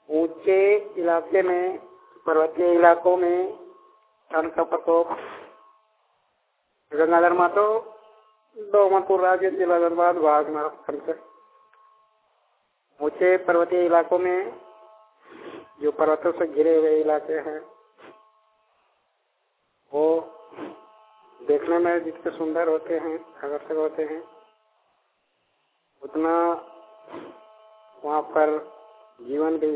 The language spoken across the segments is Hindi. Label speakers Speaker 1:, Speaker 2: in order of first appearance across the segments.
Speaker 1: ऊंचे इलाके में, पर्वतीय इलाकों में ठंड का प्रकोप गंगाधर मातो डोमरपुर राज्य जिला धनबाद भाग में। ऊंचे पर्वतीय इलाकों में जो पर्वतों से घिरे हुए इलाके हैं वो देखने में जितने सुंदर होते हैं, आकर्षक होते हैं, उतना वहाँ पर जीवन भी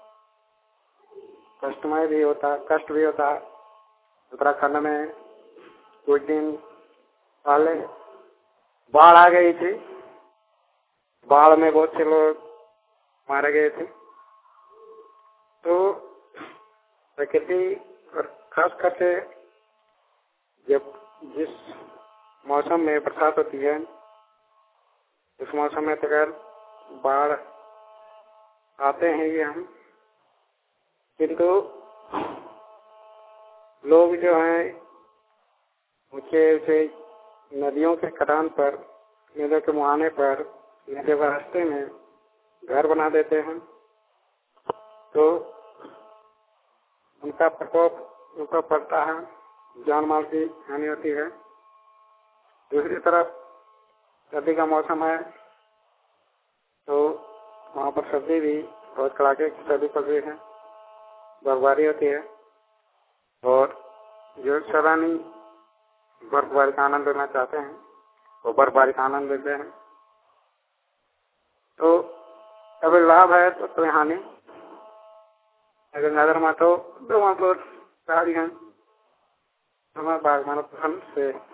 Speaker 1: कष्टमय भी होता, कष्ट भी होता। उत्तराखंड में कुछ दिन पहले बाढ़ आ गई थी। बाढ़ में बहुत से लोग मारे गए थे। तो प्रकृति और खास करके जब जिस मौसम में बरसात होती है उस मौसम में अगर बाढ़ आते हैं ये हम, किंतु लोग जो हैं ऊंचे ऊंचे नदियों के कटान पर, नदियों के मुहाने पर, नदी के रास्ते में घर बना देते हैं, तो उनका प्रकोप ऊपर पड़ता है, जान माल की हानि होती है। दूसरी तरफ सर्दी का मौसम है तो वहाँ पर सर्दी भी बहुत कड़ाके की सर्दी पड़ रही है, बर्फबारी होती है, और जो सैलानी बर्फबारी का आनंद लेना चाहते हैं वो बर्फबारी का आनंद लेते हैं। तो कभी लाभ है तो कोई हानि। गंगाधर मातो डोमरपुर पहाड़ी है, हमारे बागवान से